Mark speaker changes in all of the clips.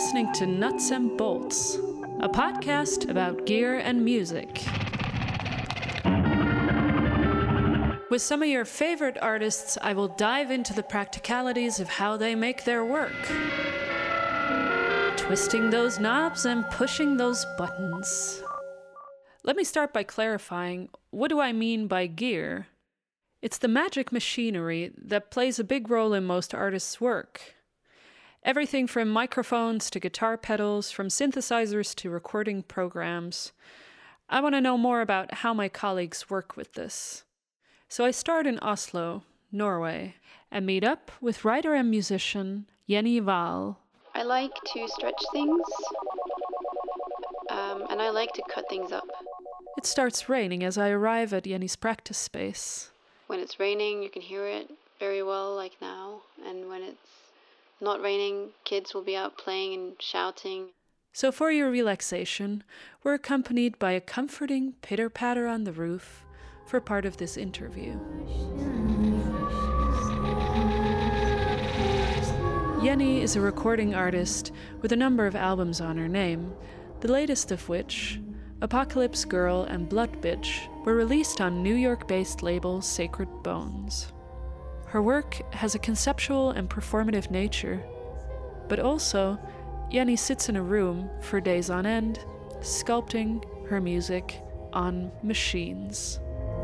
Speaker 1: listening to Nuts and Bolts, a podcast about gear and music. With some of your favorite artists, I will dive into the practicalities of how they make their work. Twisting those knobs and pushing those buttons. Let me start by clarifying, what do I mean by gear? It's the magic machinery that plays a big role in most artists' work. Everything from microphones to guitar pedals, from synthesizers to recording programs. I want to know more about how my colleagues work with this. So I start in Oslo, Norway, and meet up with writer and musician Jenny Wahl.
Speaker 2: I like to stretch things, and I like to cut things up.
Speaker 1: It starts raining as I arrive at Jenny's practice space.
Speaker 2: When it's raining, you can hear it very well, like now. And when it's not raining, kids will be out playing and shouting.
Speaker 1: So for your relaxation, we're accompanied by a comforting pitter-patter on the roof for part of this interview. Jenny is a recording artist with a number of albums on her name, the latest of which, Apocalypse Girl and Blood Bitch, were released on New York-based label Sacred Bones. Her work has a conceptual and performative nature, but also, Jenny sits in a room for days on end, sculpting her music on machines.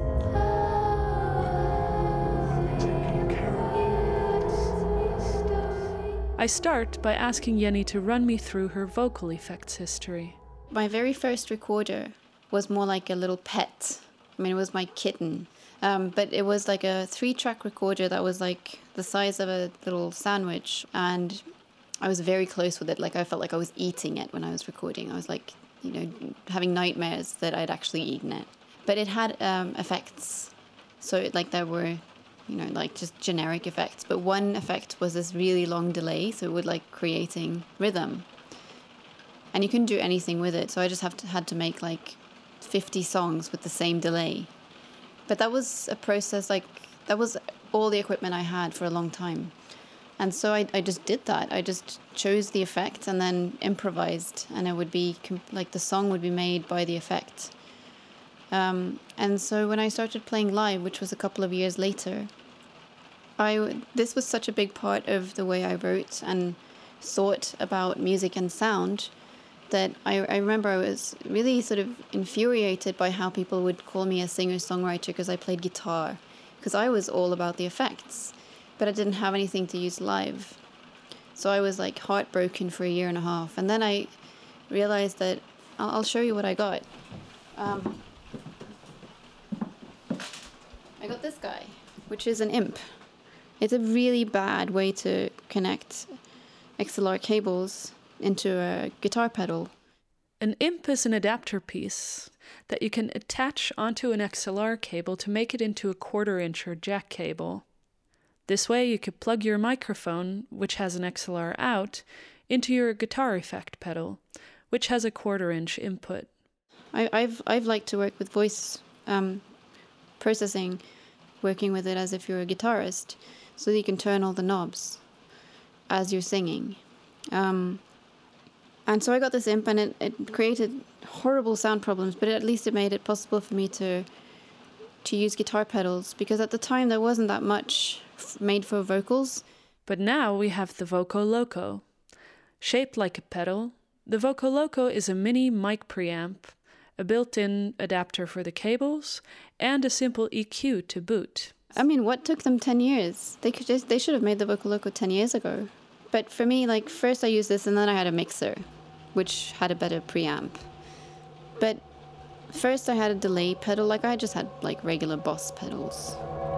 Speaker 1: I start by asking Jenny to run me through her vocal effects history.
Speaker 2: My very first recorder was more like a little pet. I mean, it was my kitten. But it was like a 3-track recorder that was like the size of a little sandwich. And I was very close with it. Like I felt like I was eating it when I was recording. I was like, having nightmares that I'd actually eaten it. But it had effects. So there were, like just generic effects. But one effect was this really long delay. So it would creating rhythm. And you couldn't do anything with it. So I just had to make 50 songs with the same delay. But that was a process, that was all the equipment I had for a long time. And so I just did that. I just chose the effect and then improvised. And it would be, the song would be made by the effect. And so when I started playing live, which was a couple of years later, this was such a big part of the way I wrote and thought about music and sound, that I remember I was really sort of infuriated by how people would call me a singer-songwriter because I played guitar, because I was all about the effects, but I didn't have anything to use live. So I was heartbroken for a year and a half, and then I realized that I'll show you what I got. I got this guy, which is an Imp. It's a really bad way to connect XLR cables into a guitar pedal.
Speaker 1: An Imp is an adapter piece that you can attach onto an XLR cable to make it into a 1/4" or jack cable. This way you could plug your microphone, which has an XLR out, into your guitar effect pedal, which has a 1/4" input.
Speaker 2: I've liked to work with voice processing, working with it as if you're a guitarist, so that you can turn all the knobs as you're singing. And so I got this Imp, and it created horrible sound problems, but at least it made it possible for me to use guitar pedals, because at the time there wasn't that much made for vocals.
Speaker 1: But now we have the Voco Loco. Shaped like a pedal, the Voco Loco is a mini mic preamp, a built-in adapter for the cables, and a simple EQ to boot.
Speaker 2: I mean, what took them 10 years? They should have made the Voco Loco 10 years ago. But for me, first I used this, and then I had a mixer, which had a better preamp. But first I had a delay pedal. I just had regular Boss pedals.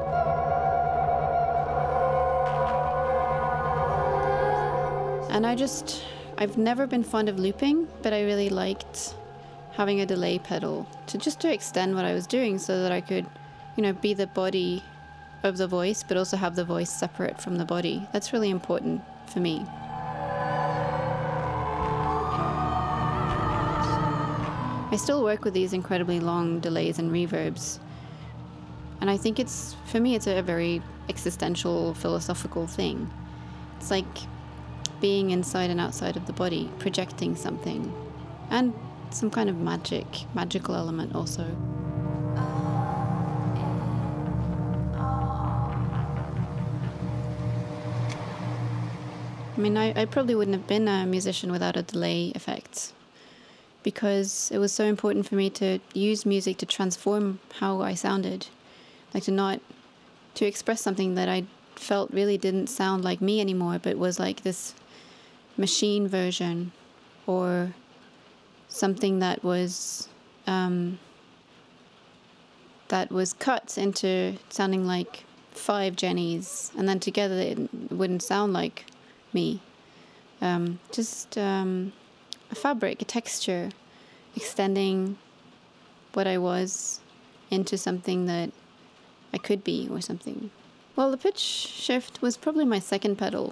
Speaker 2: And I've never been fond of looping, but I really liked having a delay pedal to extend what I was doing, so that I could, be the body of the voice, but also have the voice separate from the body. That's really important for me. I still work with these incredibly long delays and reverbs. And I think for me, it's a very existential, philosophical thing. It's being inside and outside of the body, projecting something, and some kind of magical element also. I mean, I probably wouldn't have been a musician without a delay effect, because it was so important for me to use music to transform how I sounded, like to express something that I felt really didn't sound like me anymore, but was like this machine version, or something that was cut into sounding like 5 Jennies, and then together it wouldn't sound like me. Just a fabric, a texture, extending what I was into something that I could be, or something. Well, the pitch shift was probably my second pedal,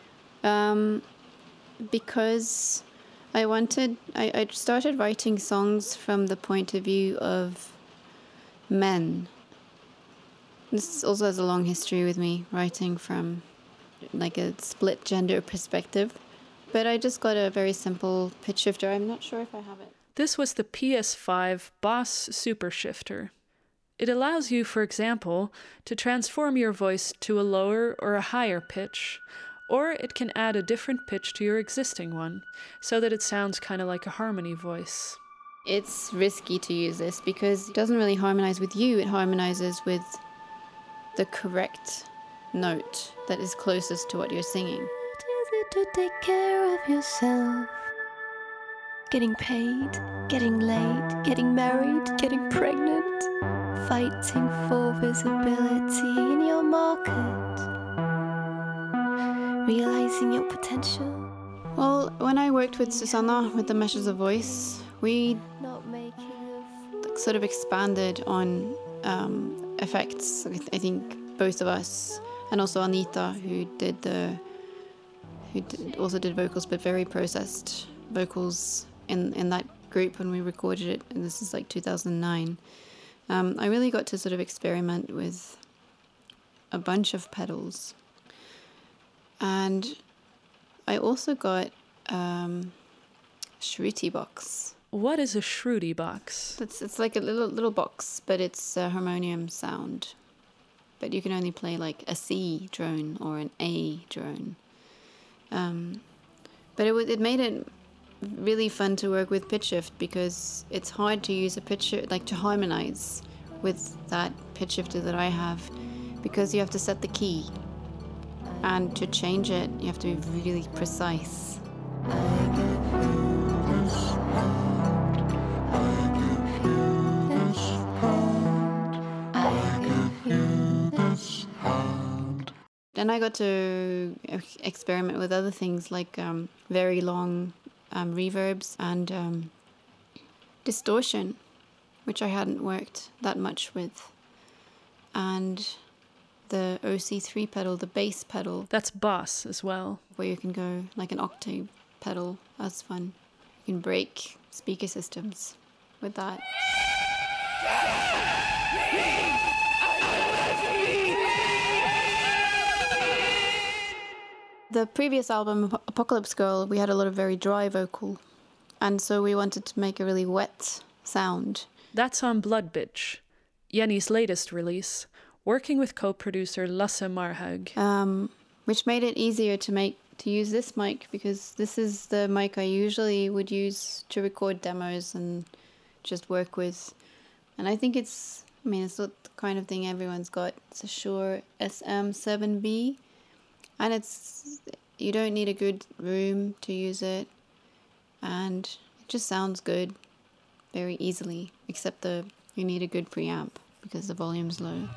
Speaker 2: because I started writing songs from the point of view of men. This also has a long history with me, writing from like a split gender perspective. But I just got a very simple pitch shifter. I'm not sure if I have it.
Speaker 1: This was the PS5 Boss Super Shifter. It allows you, for example, to transform your voice to a lower or a higher pitch, or it can add a different pitch to your existing one, so that it sounds kind of like a harmony voice.
Speaker 2: It's risky to use this because it doesn't really harmonize with you. It harmonizes with the correct note that is closest to what you're singing.
Speaker 3: What is it to take care of yourself? Getting paid, getting laid, getting married, getting pregnant, fighting for visibility in your market, realizing your potential.
Speaker 2: Well, when I worked with Susanna with the Meshes of Voice, we sort of expanded on effects. I think both of us, and also Anita, who also did vocals, but very processed vocals in that group when we recorded it. And this is like 2009. I really got to sort of experiment with a bunch of pedals, and I also got Shruti box.
Speaker 1: What is a Shruti box?
Speaker 2: It's like a little box, but it's a harmonium sound. But you can only play like a C drone or an A drone. But it made it really fun to work with pitch shift, because it's hard to use a pitch shift, like to harmonize with that pitch shifter that I have, because you have to set the key, and to change it you have to be really precise. Then I got to experiment with other things like very long reverbs and distortion, which I hadn't worked that much with. And the OC3 pedal, the bass pedal.
Speaker 1: That's Boss as well.
Speaker 2: Where you can go like an octave pedal. That's fun. You can break speaker systems with that. The previous album, Apocalypse Girl, we had a lot of very dry vocal. And so we wanted to make a really wet sound.
Speaker 1: That's on Blood Bitch, Jenny's latest release, working with co-producer Lasse Marhaug.
Speaker 2: Which made it easier to use this mic, because this is the mic I usually would use to record demos and just work with. And I think it's not the kind of thing everyone's got. It's a Shure SM7B. And you don't need a good room to use it, and it just sounds good very easily, except you need a good preamp because the volume's low.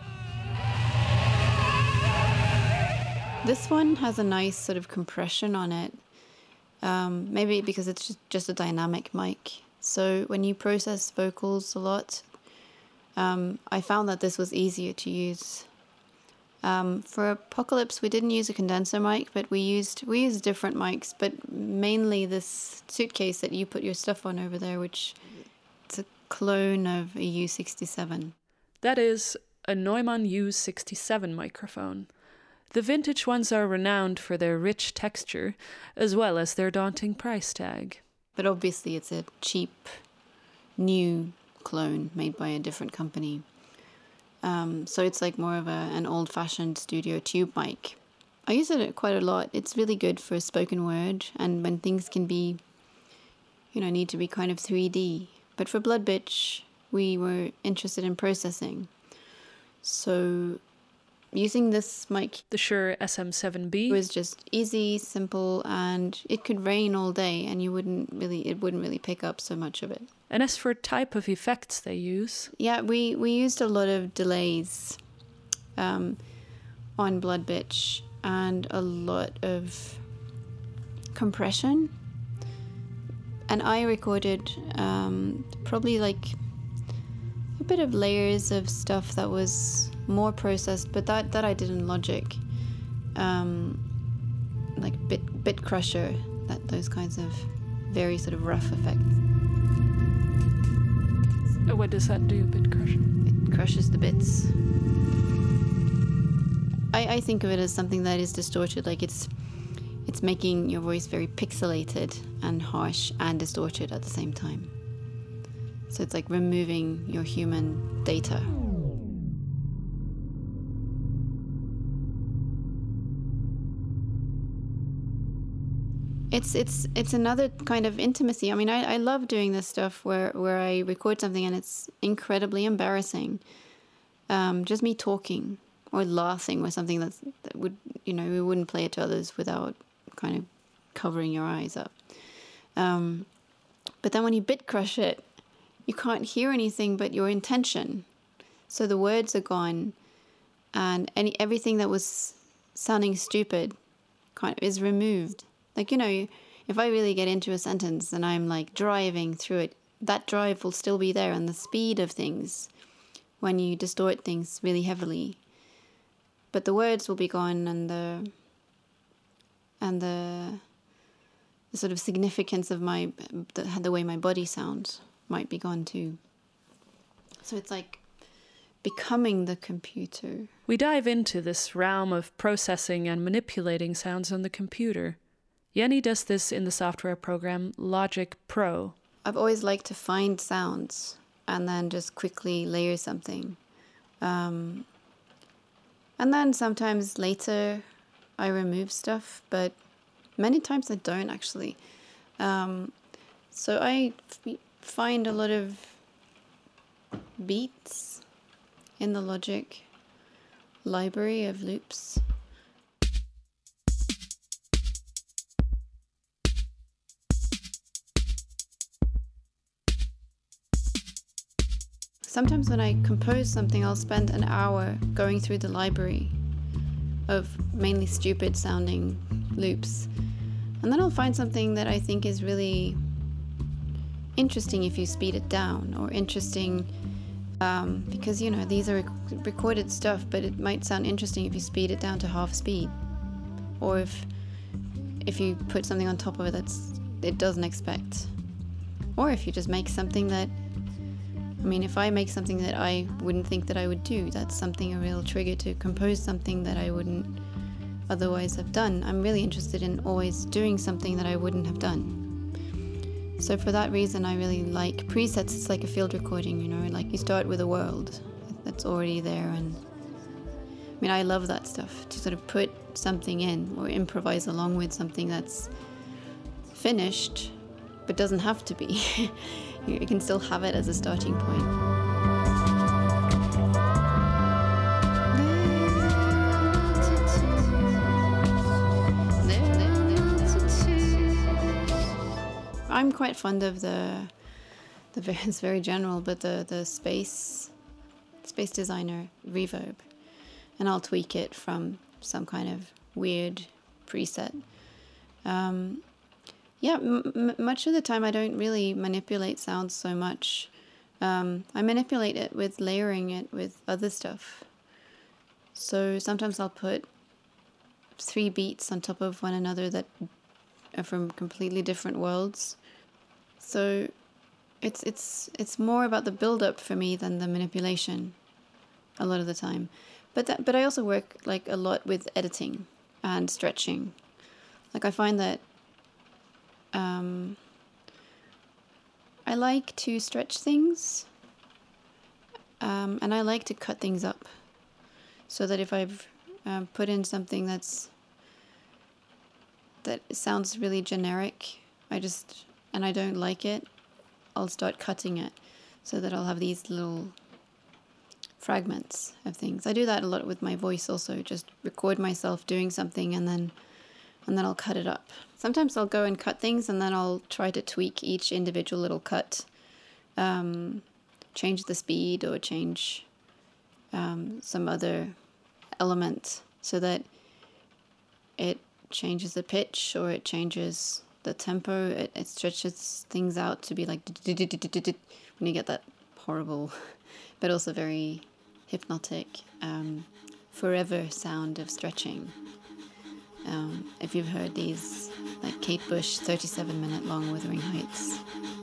Speaker 2: This one has a nice sort of compression on it, maybe because it's just a dynamic mic. So when you process vocals a lot, I found that this was easier to use. For Apocalypse, we didn't use a condenser mic, but we used different mics, but mainly this suitcase that you put your stuff on over there, which it's a clone of a U67.
Speaker 1: That is a Neumann U67 microphone. The vintage ones are renowned for their rich texture, as well as their daunting price tag.
Speaker 2: But obviously it's a cheap, new clone made by a different company. So it's like more of an old-fashioned studio tube mic. I use it quite a lot. It's really good for spoken word and when things can be, need to be kind of 3D. But for Blood Bitch, we were interested in processing. So using this mic,
Speaker 1: the Shure SM7B,
Speaker 2: was just easy, simple, and it could rain all day and it wouldn't really pick up so much of it.
Speaker 1: And as for type of effects they use?
Speaker 2: Yeah, we used a lot of delays on Blood Bitch and a lot of compression. And I recorded probably like a bit of layers of stuff that was more processed, but that I did in Logic. Like bit crusher, those kinds of very sort of rough effects.
Speaker 1: What does that do, bit crusher?
Speaker 2: It crushes the bits. I think of it as something that is distorted, like it's making your voice very pixelated and harsh and distorted at the same time. So it's like removing your human data. It's another kind of intimacy. I mean, I love doing this stuff where I record something and it's incredibly embarrassing. Just me talking or laughing or something that would, we wouldn't play it to others without kind of covering your eyes up. But then when you bit crush it, you can't hear anything but your intention. So the words are gone and everything that was sounding stupid kind of is removed. Like, if I really get into a sentence and I'm like driving through it, that drive will still be there, and the speed of things when you distort things really heavily. But the words will be gone, and the sort of significance of the way my body sounds might be gone too. So it's like becoming the computer.
Speaker 1: We dive into this realm of processing and manipulating sounds on the computer. Jenny does this in the software program Logic Pro.
Speaker 2: I've always liked to find sounds and then just quickly layer something. And then sometimes later I remove stuff, but many times I don't actually. So I find a lot of beats in the Logic library of loops. Sometimes when I compose something, I'll spend an hour going through the library of mainly stupid sounding loops. And then I'll find something that I think is really interesting if you speed it down, or interesting because, these are recorded stuff, but it might sound interesting if you speed it down to half speed. Or if you put something on top of it it doesn't expect. Or if you just make something that, if I make something that I wouldn't think that I would do, that's a real trigger to compose something that I wouldn't otherwise have done. I'm really interested in always doing something that I wouldn't have done. So for that reason, I really like presets. It's like a field recording, like you start with a world that's already there. And I love that stuff, to sort of put something in or improvise along with something that's finished, but doesn't have to be. You can still have it as a starting point. I'm quite fond of it's very general, but the Space Designer Reverb, and I'll tweak it from some kind of weird preset. Much of the time I don't really manipulate sounds so much. I manipulate it with layering it with other stuff. So sometimes I'll put 3 beats on top of one another that are from completely different worlds. So it's more about the build-up for me than the manipulation a lot of the time. But I also work like a lot with editing and stretching. Like I find that I like to stretch things, and I like to cut things up, so that if I've put in something that sounds really generic, I don't like it, I'll start cutting it, so that I'll have these little fragments of things. I do that a lot with my voice also, just record myself doing something and then I'll cut it up. Sometimes I'll go and cut things and then I'll try to tweak each individual little cut, change the speed or change some other element so that it changes the pitch or it changes the tempo. It stretches things out to be like when you get that horrible but also very hypnotic forever sound of stretching. If you've heard these, like Kate Bush 37-minute long Wuthering Heights.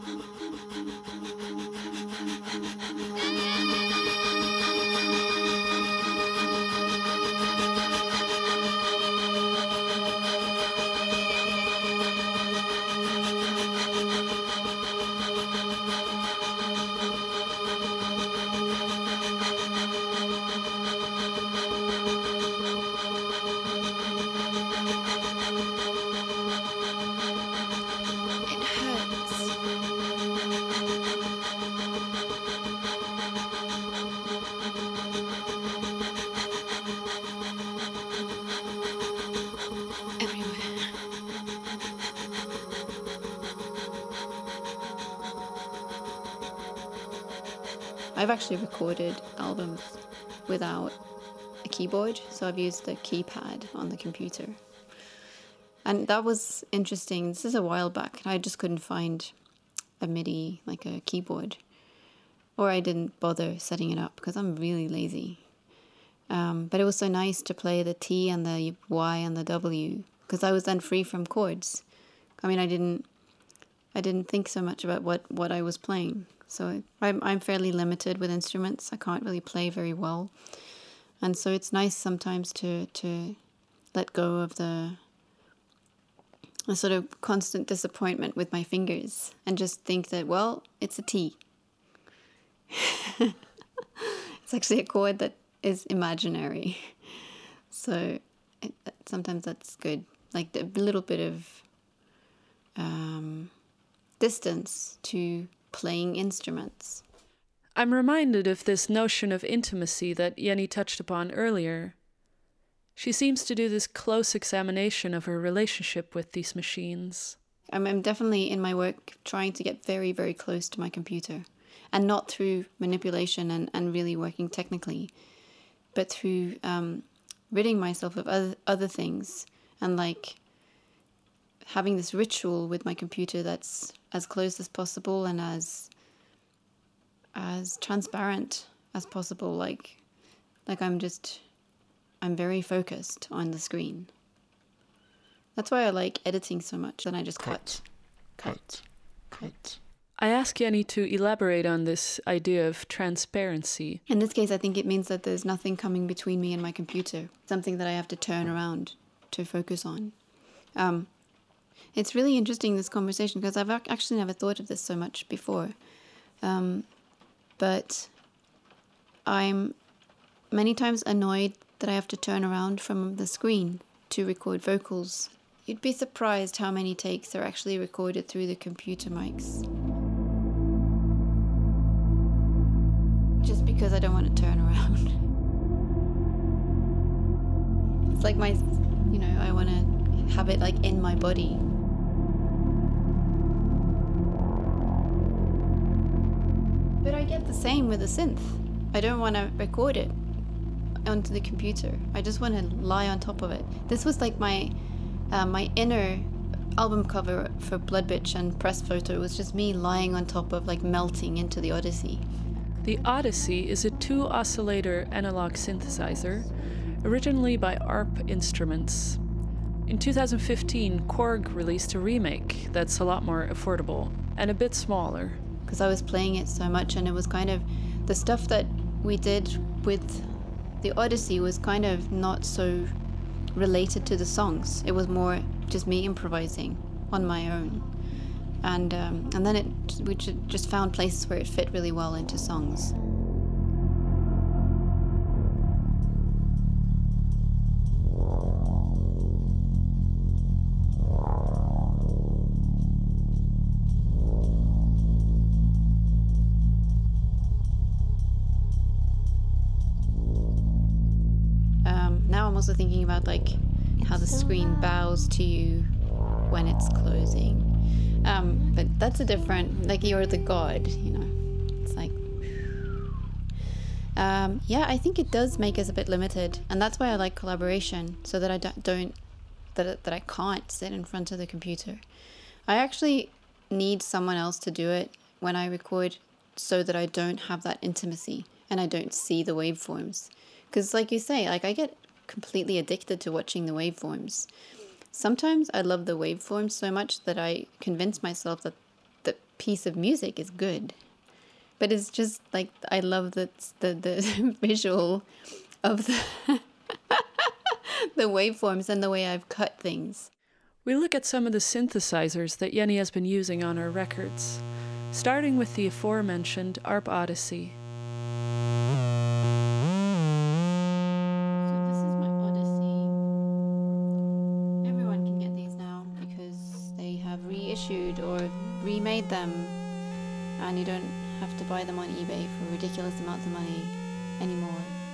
Speaker 2: I've actually recorded albums without a keyboard, so I've used the keypad on the computer. And that was interesting. This is a while back. I just couldn't find a MIDI, like a keyboard. Or I didn't bother setting it up because I'm really lazy. But it was so nice to play the T and the Y and the W because I was then free from chords. I mean, I didn't think so much about what I was playing. So I'm fairly limited with instruments. I can't really play very well. And so it's nice sometimes to let go of the sort of constant disappointment with my fingers and just think that, well, it's a T. It's actually a chord that is imaginary. So sometimes that's good. Like a little bit of distance to playing instruments.
Speaker 1: I'm reminded of this notion of intimacy that Jenny touched upon earlier. She seems to do this close examination of her relationship with these machines.
Speaker 2: I'm definitely in my work trying to get very, very close to my computer. And not through manipulation and really working technically, but through ridding myself of other things and like having this ritual with my computer that's as close as possible and as transparent as possible. Like I'm very focused on the screen. That's why I like editing so much. Then I just cut.
Speaker 1: I ask Jenny to elaborate on this idea of transparency.
Speaker 2: In this case, I think it means that there's nothing coming between me and my computer. Something that I have to turn around to focus on. It's really interesting, this conversation, because I've actually never thought of this so much before. But I'm many times annoyed that I have to turn around from the screen to record vocals. You'd be surprised how many takes are actually recorded through the computer mics. Just because I don't want to turn around. It's like I want to have it like in my body. But I get the same with the synth. I don't want to record it onto the computer. I just want to lie on top of it. This was like my inner album cover for Blood Bitch and press photo was just me lying on top of, like, melting into the Odyssey.
Speaker 1: The Odyssey is a 2-oscillator analog synthesizer, originally by ARP Instruments. In 2015, Korg released a remake that's a lot more affordable and a bit smaller.
Speaker 2: Because I was playing it so much, and it was kind of the stuff that we did with the Odyssey was kind of not so related to the songs. It was more just me improvising on my own. And then we just found places where it fit really well into songs. Now I'm also thinking about like how the screen bows to you when it's closing. But that's a different, like you're the god, you know. It's like, yeah, I think it does make us a bit limited, and that's why I like collaboration, so that I that I can't sit in front of the computer. I actually need someone else to do it when I record, so that I don't have that intimacy and I don't see the waveforms. Because like you say, like I get completely addicted to watching the waveforms. Sometimes I love the waveforms so much that I convince myself that the piece of music is good. But it's just like I love the visual of the the waveforms and the way I've cut things.
Speaker 1: We look at some of the synthesizers that Jenny has been using on her records, starting with the aforementioned ARP Odyssey.
Speaker 2: So this is my Odyssey. Everyone can get these now because they have reissued or remade them, and you don't have to buy them on eBay for ridiculous amounts of money anymore.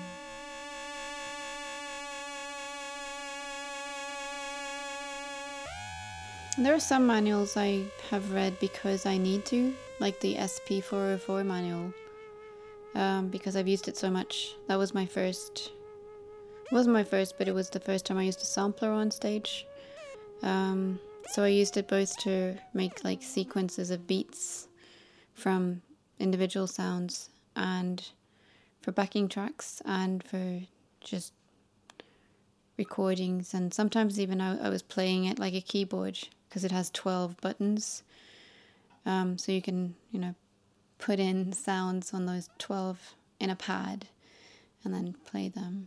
Speaker 2: There are some manuals I have read because I need to, like the SP404 manual, because I've used it so much. That was my first, it wasn't my first, but it was the first time I used a sampler on stage. So I used it both to make like sequences of beats from individual sounds, and for backing tracks, and for just recordings, and sometimes even I was playing it like a keyboard because it has 12 buttons, so you can, you know, put in sounds on those 12 in a pad and then play them.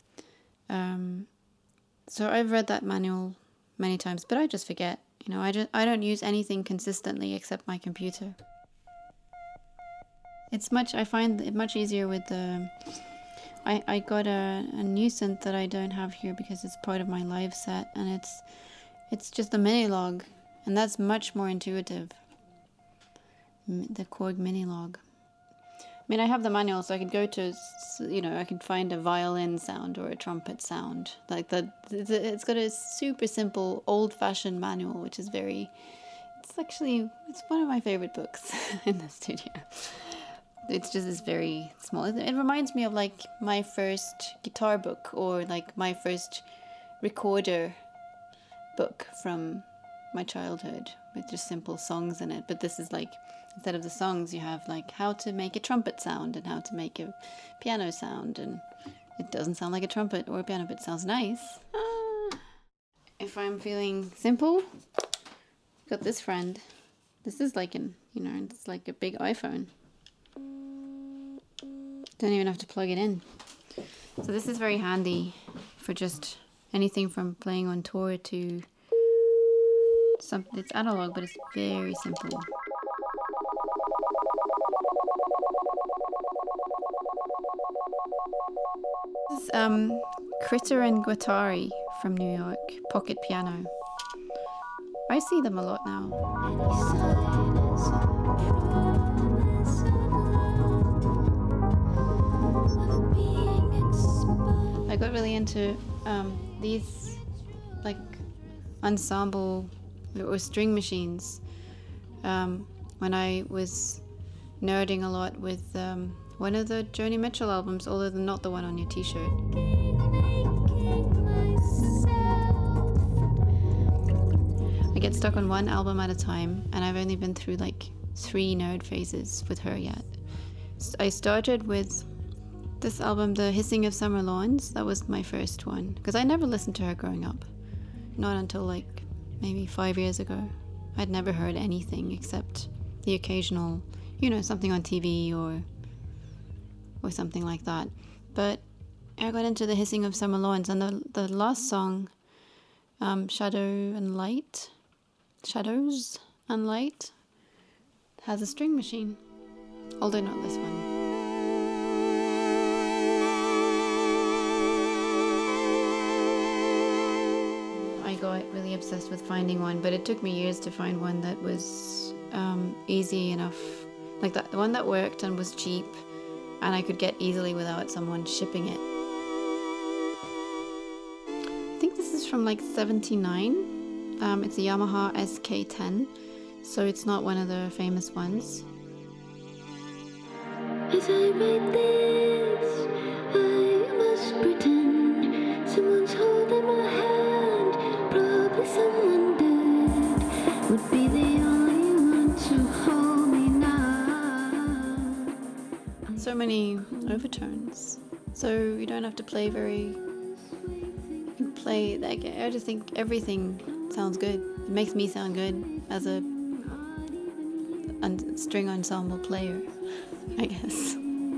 Speaker 2: So I've read that manual many times, but I just forget, you know. I don't use anything consistently except my computer. I find it much easier with the, I got a new synth that I don't have here because it's part of my live set, and it's just a Minilog, and that's much more intuitive. The Korg Minilog. I mean, I have the manual, so I could go to, you know, I could find a violin sound or a trumpet sound. Like that, it's got a super simple, old-fashioned manual, which is it's one of my favorite books in the studio. It's just this very small. It reminds me of like my first guitar book, or like my first recorder book from my childhood, with just simple songs in it. But this is like, instead of the songs, you have like how to make a trumpet sound and how to make a piano sound, and it doesn't sound like a trumpet or a piano, but it sounds nice. If I'm feeling simple, got this friend. This is like it's like a big iPhone. Don't even have to plug it in. So this is very handy for just anything from playing on tour to something. It's analog, but it's very simple. This is Critter and Guattari from New York, pocket piano. I see them a lot now. I got really into these like ensemble or string machines when I was nerding a lot with one of the Joni Mitchell albums, although not the one on your t-shirt. I get stuck on one album at a time, and I've only been through like 3 nerd phases with her yet. I started with this album, The Hissing of Summer Lawns. That was my first one, because I never listened to her growing up. Not until like maybe 5 years ago. I'd never heard anything except the occasional, something on TV or something like that. But I got into the Hissing of Summer Lawns, and the last song, Shadows and Light, has a string machine. Although not this one. I got really obsessed with finding one, but it took me years to find one that was easy enough. Like the one that worked and was cheap, and I could get easily without someone shipping it. I think this is from like 79. It's a Yamaha SK10, so it's not one of the famous ones.
Speaker 3: As I write this, I must pretend someone's holding my hand. Probably someone dead would be the only one to hold me now.
Speaker 2: So many overtones, so you don't have to play very. You can play like I just think everything sounds good. It makes me sound good as a string ensemble player, I guess.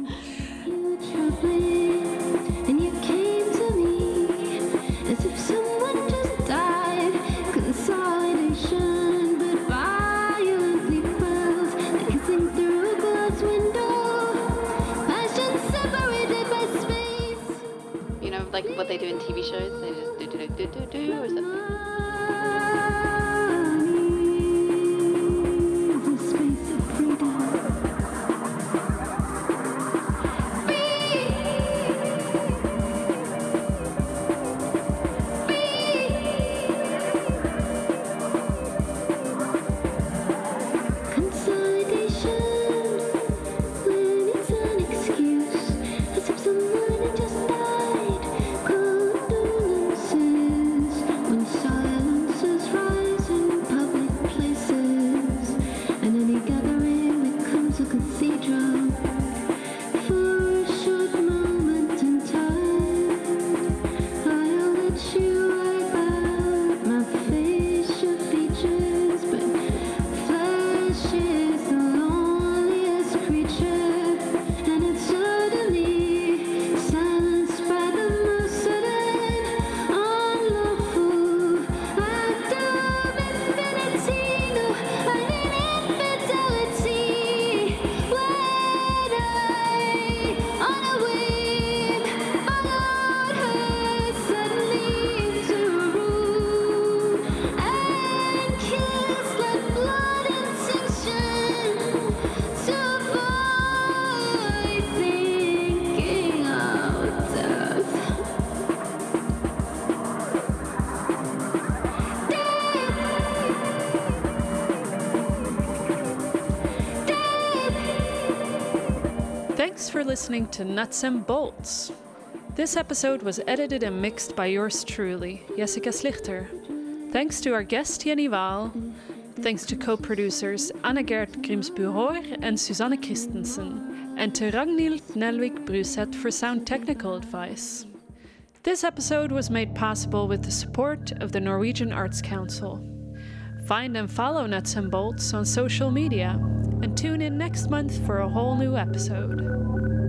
Speaker 3: And you came to me as if someone just died. Consolidation, but violently felt like kissing through a glass window. Passion separated by space.
Speaker 2: You know, like what they do in TV shows. They just do or something.
Speaker 1: Thanks for listening to Nuts and Bolts. This episode was edited and mixed by yours truly, Jessica Slichter. Thanks to our guest Jenny Waal. Thanks to co-producers Anne-Gert Grimsbuhoor and Susanne Christensen. And to Ragnhild Nelvik Bruseth for sound technical advice. This episode was made possible with the support of the Norwegian Arts Council. Find and follow Nuts and Bolts on social media, and tune in next month for a whole new episode.